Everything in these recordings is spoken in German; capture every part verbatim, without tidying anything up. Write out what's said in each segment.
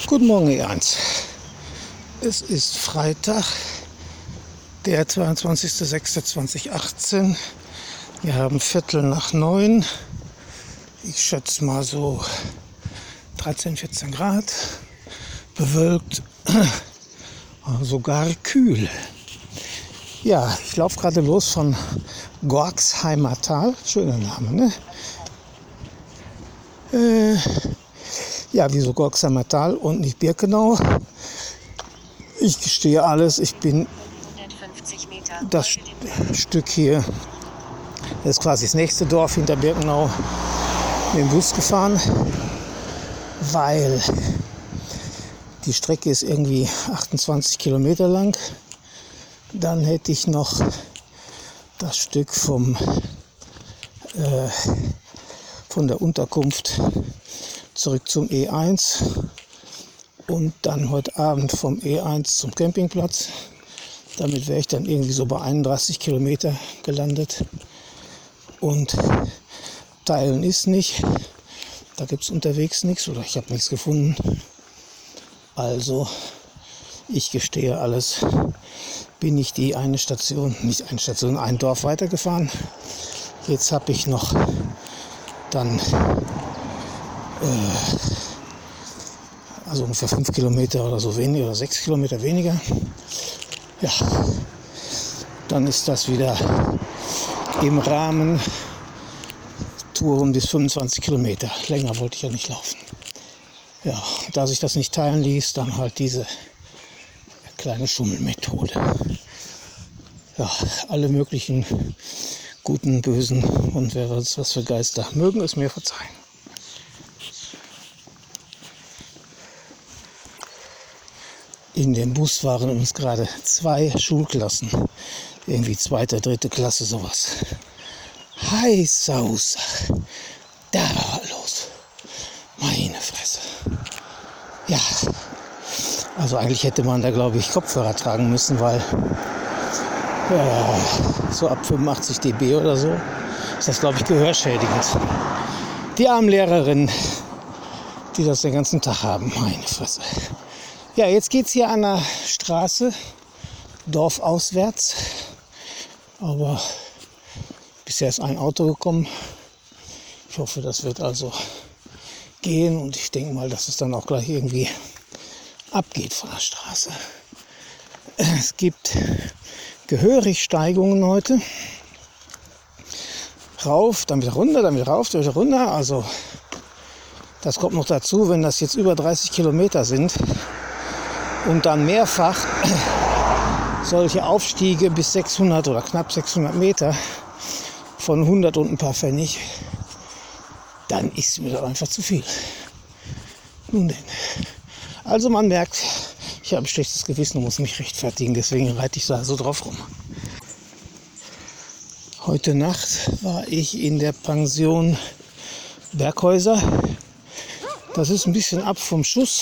Guten Morgen, E eins. Es ist Freitag, der zweiundzwanzigster sechster zweitausendachtzehn. Wir haben Viertel nach neun. Ich schätze mal so dreizehn, vierzehn Grad. Bewölkt, sogar kühl. Ja, ich laufe gerade los von Gorxheimer Tal. Schöner Name, ne? Äh, ja, wieso Gorxheimer Tal und nicht Birkenau? Ich gestehe alles, ich bin das St- Stück hier, das ist quasi das nächste Dorf hinter Birkenau, mit dem Bus gefahren, weil die Strecke ist irgendwie achtundzwanzig Kilometer lang. Dann hätte ich noch das Stück vom, äh, von der Unterkunft zurück zum E eins und dann heute Abend vom E eins zum Campingplatz. Damit wäre ich dann irgendwie so bei einunddreißig Kilometer gelandet. Und teilen ist nicht. Da gibt es unterwegs nichts oder ich habe nichts gefunden. Also, ich gestehe alles, bin ich die eine Station, nicht eine Station, ein Dorf weitergefahren. Jetzt habe ich noch dann äh, also ungefähr fünf Kilometer oder so weniger oder sechs Kilometer weniger. Ja, dann ist das wieder im Rahmen. Touren bis fünfundzwanzig Kilometer. Länger wollte ich ja nicht laufen. Ja, da sich das nicht teilen ließ, dann halt diese kleine Schummelmethode. Ja, alle möglichen guten, bösen und wer weiß was für Geister mögen es mir verzeihen. In dem Bus waren uns gerade zwei Schulklassen, irgendwie zweite, dritte Klasse, sowas. Heißaus, da war was los. Meine Fresse. Ja, also eigentlich hätte man da, glaube ich, Kopfhörer tragen müssen, weil ja, so ab fünfundachtzig Dezibel oder so ist das, glaube ich, gehörschädigend. Die armen Lehrerinnen, die das den ganzen Tag haben, meine Fresse. Ja, jetzt geht es hier an der Straße, dorfauswärts, aber bisher ist ein Auto gekommen. Ich hoffe, das wird also gehen und ich denke mal, dass es dann auch gleich irgendwie abgeht von der Straße. Es gibt gehörig Steigungen heute. Rauf, dann wieder runter, dann wieder rauf, dann wieder runter. Also das kommt noch dazu, wenn das jetzt über dreißig Kilometer sind. Und dann mehrfach solche Aufstiege bis sechshundert oder knapp sechshundert Meter von hundert und ein paar Pfennig, dann ist mir das einfach zu viel. Nun denn. Also man merkt, ich habe ein schlechtes Gewissen und muss mich rechtfertigen, deswegen reite ich da so drauf rum. Heute Nacht war ich in der Pension Berghäuser. Das ist ein bisschen ab vom Schuss.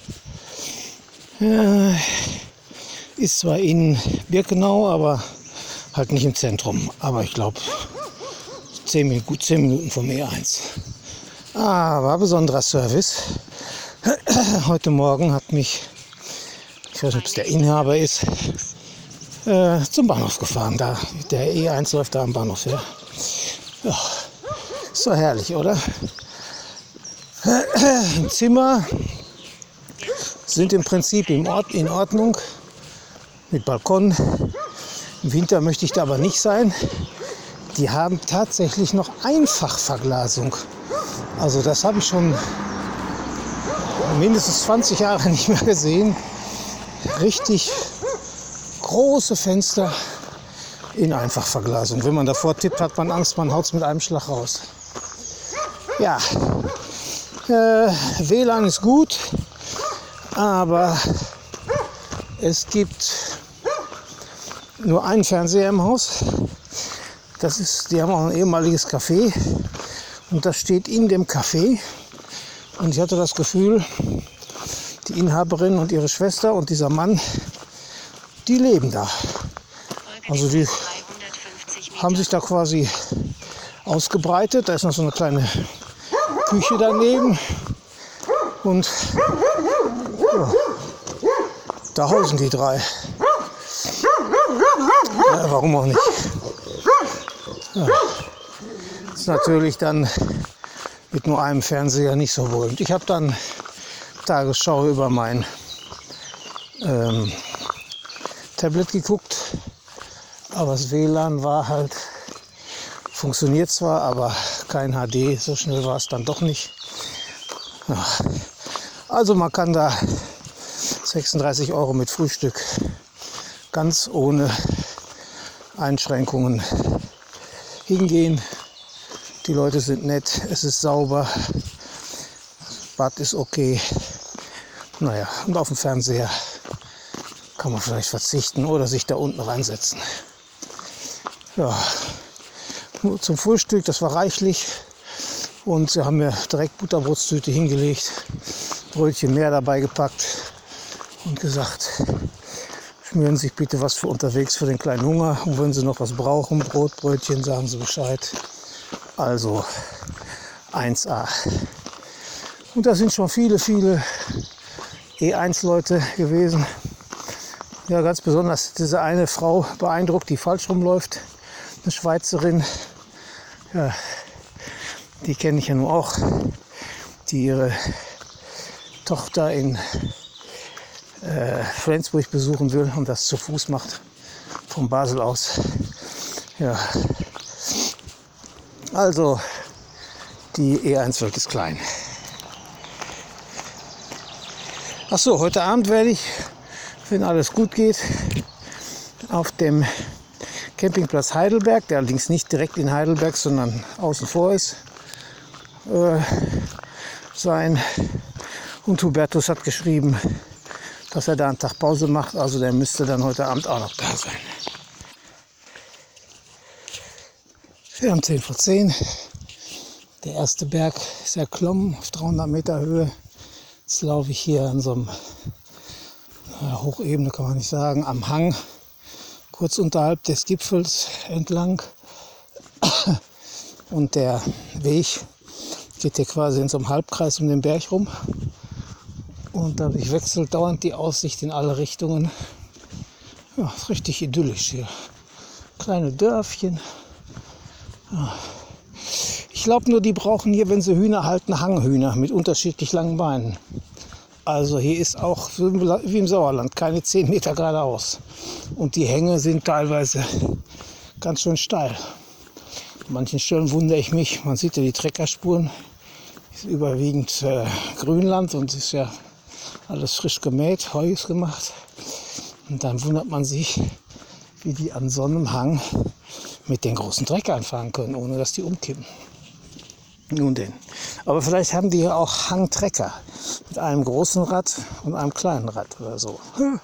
Ja, ist zwar in Birkenau, aber halt nicht im Zentrum. Aber ich glaube, zehn Minuten, gut zehn Minuten vom E eins. Aber besonderer Service. Heute Morgen hat mich, ich weiß nicht, ob es der Inhaber ist, äh, zum Bahnhof gefahren. Da, der E eins läuft da am Bahnhof her. Ja, ist doch herrlich, oder? Im Zimmer sind im Prinzip im Ort, in Ordnung, mit Balkon. Im Winter möchte ich da aber nicht sein. Die haben tatsächlich noch Einfachverglasung. Also das habe ich schon mindestens zwanzig Jahre nicht mehr gesehen. Richtig große Fenster in Einfachverglasung. Wenn man davor tippt, hat man Angst, man haut es mit einem Schlag raus. Ja, äh, W L A N ist gut. Aber es gibt nur einen Fernseher im Haus. Das ist, die haben auch ein ehemaliges Café. Und das steht in dem Café. Und ich hatte das Gefühl, die Inhaberin und ihre Schwester und dieser Mann, die leben da. Also die haben sich da quasi ausgebreitet. Da ist noch so eine kleine Küche daneben. Und ja, da hausen die drei. Ja, warum auch nicht? Ja. Ist natürlich dann mit nur einem Fernseher nicht so wohl. Ich habe dann Tagesschau über mein ähm, Tablet geguckt, aber das W L A N war halt, funktioniert zwar, aber kein H D, so schnell war es dann doch nicht. Ja. Also man kann da sechsunddreißig Euro mit Frühstück ganz ohne Einschränkungen hingehen. Die Leute sind nett, es ist sauber, Bad ist okay. Naja, und auf dem Fernseher kann man vielleicht verzichten oder sich da unten reinsetzen. Ja, nur zum Frühstück, das war reichlich. Und sie haben mir direkt Butterbrotstüte hingelegt, Brötchen mehr dabei gepackt und gesagt, schmieren Sie sich bitte was für unterwegs für den kleinen Hunger. Und wenn Sie noch was brauchen, Brot, Brötchen, sagen Sie Bescheid. Also eins A. Und da sind schon viele, viele E eins Leute gewesen. Ja, ganz besonders diese eine Frau beeindruckt, die falsch rumläuft. Eine Schweizerin. Ja, die kenne ich ja nur auch. Die ihre Tochter in äh, Flensburg besuchen will und das zu Fuß macht. Von Basel aus. Ja. Also, die E eins Welt ist klein. Ach so, heute Abend werde ich, wenn alles gut geht, auf dem Campingplatz Heidelberg, der allerdings nicht direkt in Heidelberg, sondern außen vor ist, äh, sein. Und Hubertus hat geschrieben, dass er da einen Tag Pause macht, also der müsste dann heute Abend auch noch da sein. Wir haben zehn vor zehn. Der erste Berg ist erklommen auf dreihundert Meter Höhe. Jetzt laufe ich hier an so einem äh, Hochebene, kann man nicht sagen, am Hang, kurz unterhalb des Gipfels entlang. Und der Weg geht hier quasi in so einem Halbkreis um den Berg rum. Und dadurch wechselt dauernd die Aussicht in alle Richtungen. Ja, ist richtig idyllisch hier. Kleine Dörfchen. Ja. Ich glaube nur, die brauchen hier, wenn sie Hühner halten, Hanghühner mit unterschiedlich langen Beinen. Also hier ist auch wie im Sauerland keine zehn Meter geradeaus. Und die Hänge sind teilweise ganz schön steil. An manchen Stellen wundere ich mich, man sieht ja die Treckerspuren. Ist überwiegend äh, Grünland und ist ja alles frisch gemäht, Heu ist gemacht. Und dann wundert man sich, wie die an so einem Hang mit den großen Treckern fahren können, ohne dass die umkippen. Nun denn. Aber vielleicht haben die ja auch Hangtrecker mit einem großen Rad und einem kleinen Rad oder so.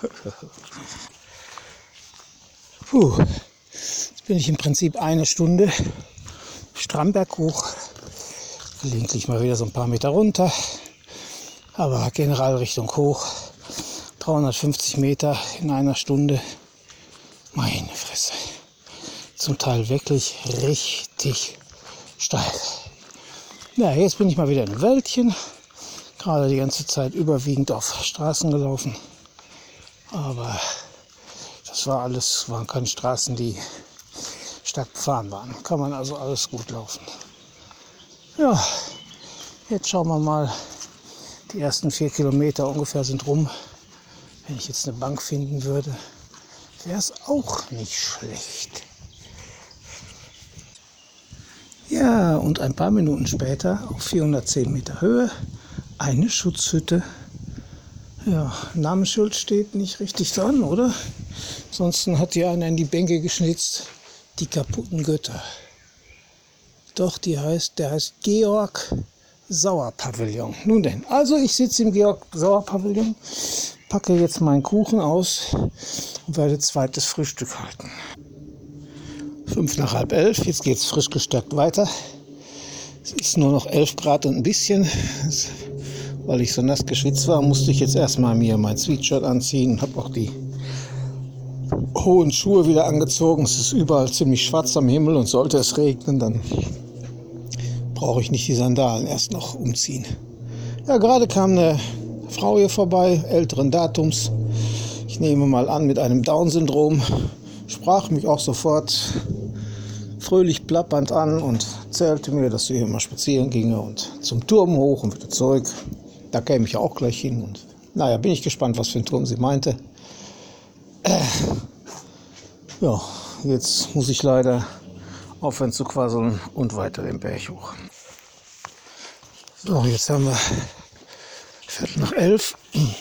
Puh. Jetzt bin ich im Prinzip eine Stunde Stramberg hoch. Gelegentlich mal wieder so ein paar Meter runter. Aber Generalrichtung hoch. dreihundertfünfzig Meter in einer Stunde. Meine Fresse. Zum Teil wirklich richtig steil. Ja, jetzt bin ich mal wieder in einem Wäldchen. Gerade die ganze Zeit überwiegend auf Straßen gelaufen. Aber das war alles, waren keine Straßen, die stark befahren waren. Kann man also alles gut laufen. Ja, jetzt schauen wir mal. Die ersten vier Kilometer ungefähr sind rum. Wenn ich jetzt eine Bank finden würde, wäre es auch nicht schlecht. Ja, und ein paar Minuten später, auf vierhundertzehn Meter Höhe, eine Schutzhütte. Ja, Namensschild steht nicht richtig dran, oder? Ansonsten hat hier einer in die Bänke geschnitzt, die kaputten Götter. Doch, die heißt, der heißt Georg Sauer Pavillon. Nun denn, also ich sitze im Georg Sauer Pavillon, packe jetzt meinen Kuchen aus und werde zweites Frühstück halten. Fünf nach halb elf, jetzt geht es frisch gestärkt weiter. Es ist nur noch elf Grad und ein bisschen. Das, weil ich so nass geschwitzt war, musste ich jetzt erstmal mir mein Sweatshirt anziehen. Habe auch die hohen Schuhe wieder angezogen. Es ist überall ziemlich schwarz am Himmel und sollte es regnen, dann brauche ich nicht die Sandalen erst noch umziehen. Ja, gerade kam eine Frau hier vorbei, älteren Datums. Ich nehme mal an, mit einem Down-Syndrom. Sprach mich auch sofort fröhlich plappernd an und erzählte mir, dass sie hier mal spazieren ginge und zum Turm hoch und wieder zurück. Da käme ich ja auch gleich hin. Und naja, bin ich gespannt, was für ein Turm sie meinte. Äh, ja, jetzt muss ich leider aufhören zu quasseln und weiter den Berg hoch. So, jetzt haben wir Viertel nach elf.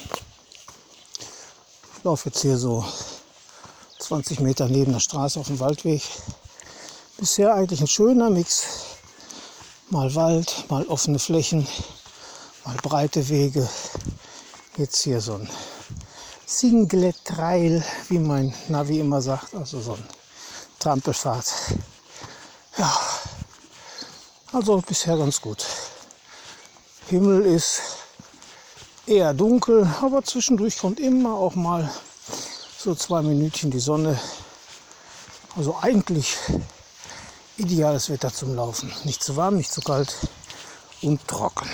Ich laufe jetzt hier so zwanzig Meter neben der Straße auf dem Waldweg. Bisher eigentlich ein schöner Mix. Mal Wald, mal offene Flächen, mal breite Wege. Jetzt hier so ein Single Trail, wie mein Navi immer sagt, also so ein Trampelfahrt. Ja, also bisher ganz gut. Himmel ist eher dunkel, aber zwischendurch kommt immer auch mal so zwei Minütchen die Sonne. Also eigentlich ideales Wetter zum Laufen. Nicht zu warm, nicht zu kalt und trocken.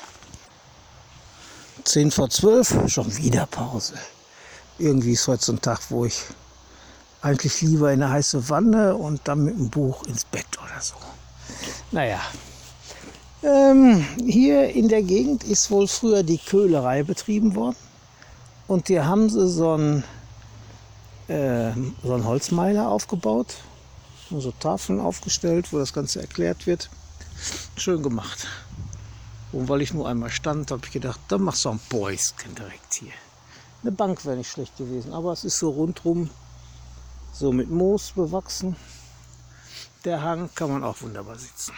zehn vor zwölf, schon wieder Pause. Irgendwie ist heute so ein Tag, wo ich eigentlich lieber in eine heiße Wanne und dann mit dem Buch ins Bett oder so. Naja, ähm, hier in der Gegend ist wohl früher die Köhlerei betrieben worden. Und hier haben sie so einen, äh, so einen Holzmeiler aufgebaut. So Tafeln aufgestellt, wo das Ganze erklärt wird. Schön gemacht. Und weil ich nur einmal stand, habe ich gedacht, dann machst du ein Päuschen direkt hier. Eine Bank wäre nicht schlecht gewesen, aber es ist so rundrum so mit Moos bewachsen. Der Hang kann man auch wunderbar sitzen.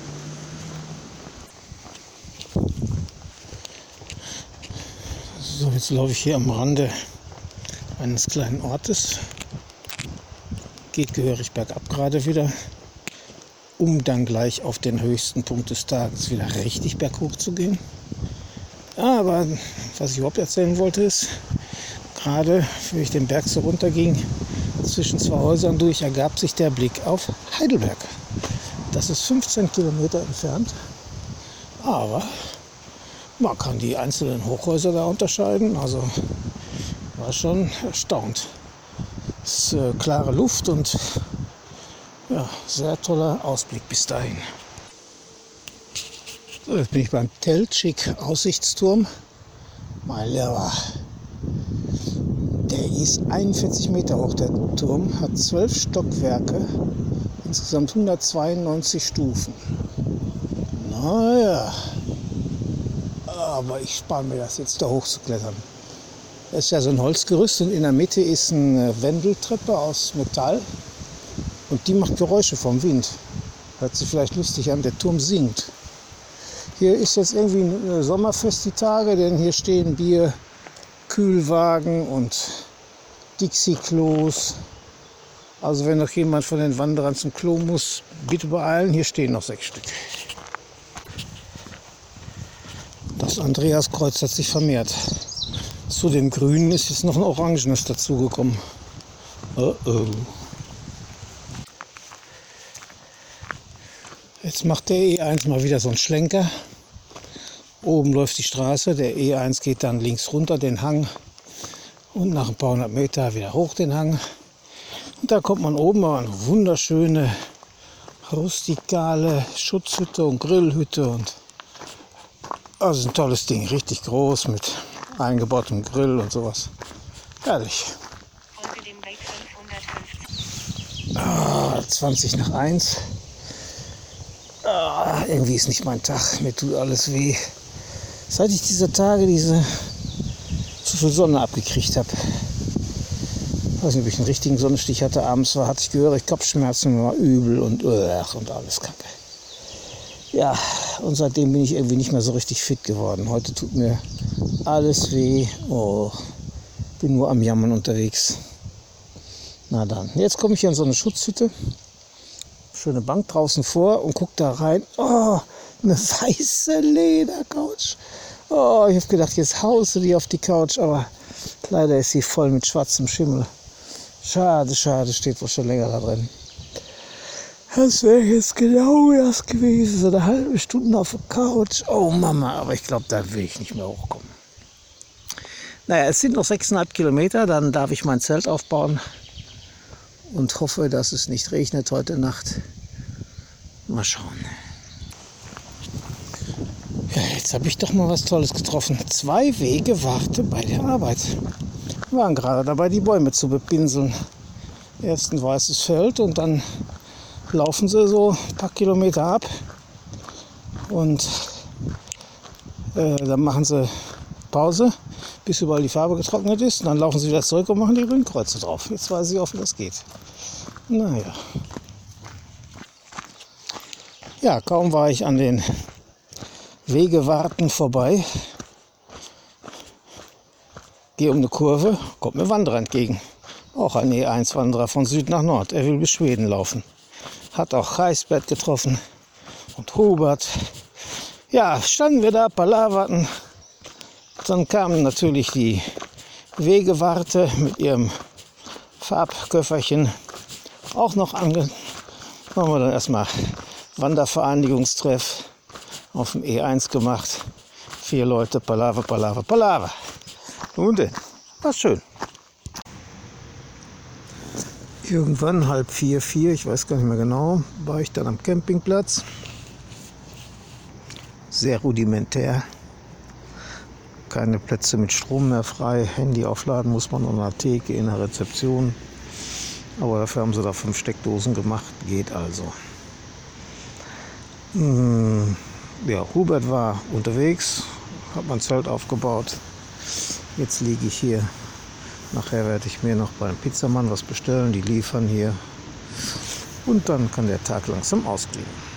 So, jetzt laufe ich hier am Rande eines kleinen Ortes. Geht gehörig bergab gerade wieder, um dann gleich auf den höchsten Punkt des Tages wieder richtig berghoch zu gehen. Aber was ich überhaupt erzählen wollte ist, gerade wie ich den Berg so runterging, zwischen zwei Häusern durch, ergab sich der Blick auf Heidelberg. Das ist fünfzehn Kilometer entfernt, aber man kann die einzelnen Hochhäuser da unterscheiden. Also war schon erstaunt. Es ist äh, klare Luft und ja, sehr toller Ausblick bis dahin. So, jetzt bin ich beim Teltschik Aussichtsturm. Mein Lieber, der ist einundvierzig Meter hoch, der Turm, hat zwölf Stockwerke, insgesamt hundertzweiundneunzig Stufen. Naja, aber ich spare mir das jetzt da hoch zu klettern. Das ist ja so ein Holzgerüst und in der Mitte ist eine Wendeltreppe aus Metall und die macht Geräusche vom Wind. Hört sich vielleicht lustig an, der Turm singt. Hier ist jetzt irgendwie ein Sommerfest die Tage, denn hier stehen Bier, Kühlwagen und Dixie-Klos. Also wenn noch jemand von den Wanderern zum Klo muss, bitte beeilen, hier stehen noch sechs Stück. Das Andreaskreuz hat sich vermehrt. Zu dem Grünen ist jetzt noch ein Orangenes dazugekommen. Oh oh. Jetzt macht der E eins mal wieder so einen Schlenker. Oben läuft die Straße, der E eins geht dann links runter den Hang und nach ein paar hundert Meter wieder hoch den Hang. Und da kommt man oben an eine wunderschöne rustikale Schutzhütte und Grillhütte. Und also ein tolles Ding, richtig groß mit eingebautem Grill und sowas. Herrlich. Ah, zwanzig nach eins. Ah, irgendwie ist nicht mein Tag. Mir tut alles weh. Seit ich diese Tage diese zu viel Sonne abgekriegt habe. Ich weiß nicht, ob ich einen richtigen Sonnenstich hatte. Abends war, hatte ich gehörig Kopfschmerzen, mir war übel und, uh, und alles kacke. Ja, und seitdem bin ich irgendwie nicht mehr so richtig fit geworden. Heute tut mir alles weh. Oh, bin nur am Jammern unterwegs. Na dann, jetzt komme ich hier in so eine Schutzhütte. Schöne Bank draußen vor und gucke da rein. Oh, eine weiße Ledercouch. Oh, ich habe gedacht, jetzt hause die auf die Couch, aber leider ist sie voll mit schwarzem Schimmel. Schade, schade, steht wohl schon länger da drin. Das wäre jetzt genau das gewesen. So eine halbe Stunde auf der Couch. Oh Mama, aber ich glaube, da will ich nicht mehr hochkommen. Naja, es sind noch sechseinhalb Kilometer, dann darf ich mein Zelt aufbauen und hoffe, dass es nicht regnet heute Nacht. Mal schauen. Ja, jetzt habe ich doch mal was Tolles getroffen. Zwei Wege warte bei der Arbeit. Wir waren gerade dabei, die Bäume zu bepinseln. Erst ein weißes Feld und dann laufen sie so ein paar Kilometer ab und äh, dann machen sie Pause, bis überall die Farbe getrocknet ist. Und dann laufen sie wieder zurück und machen die Grünkreuze drauf. Jetzt weiß ich, wie das geht. Naja. Ja, kaum war ich an den Wegewarten vorbei, gehe um eine Kurve, kommt mir Wanderer entgegen. Auch ein E eins Wanderer von Süd nach Nord. Er will bis Schweden laufen. Hat auch Reisbert getroffen und Hubert. Ja, standen wir da, palaverten. Dann kamen natürlich die Wegewarte mit ihrem Farbköfferchen auch noch ange. Haben wir dann erstmal Wandervereinigungstreff auf dem E eins gemacht. Vier Leute, Palaver, Palaver, Palaver. Nun denn, war schön. Irgendwann halb vier, vier, ich weiß gar nicht mehr genau, war ich dann am Campingplatz. Sehr rudimentär. Keine Plätze mit Strom mehr frei. Handy aufladen muss man an der Theke in der Rezeption. Aber dafür haben sie da fünf Steckdosen gemacht. Geht also. Hm, ja, Hubert war unterwegs, hat mein Zelt aufgebaut. Jetzt liege ich hier. Nachher werde ich mir noch beim Pizzamann was bestellen. Die liefern hier. Und dann kann der Tag langsam ausklingen.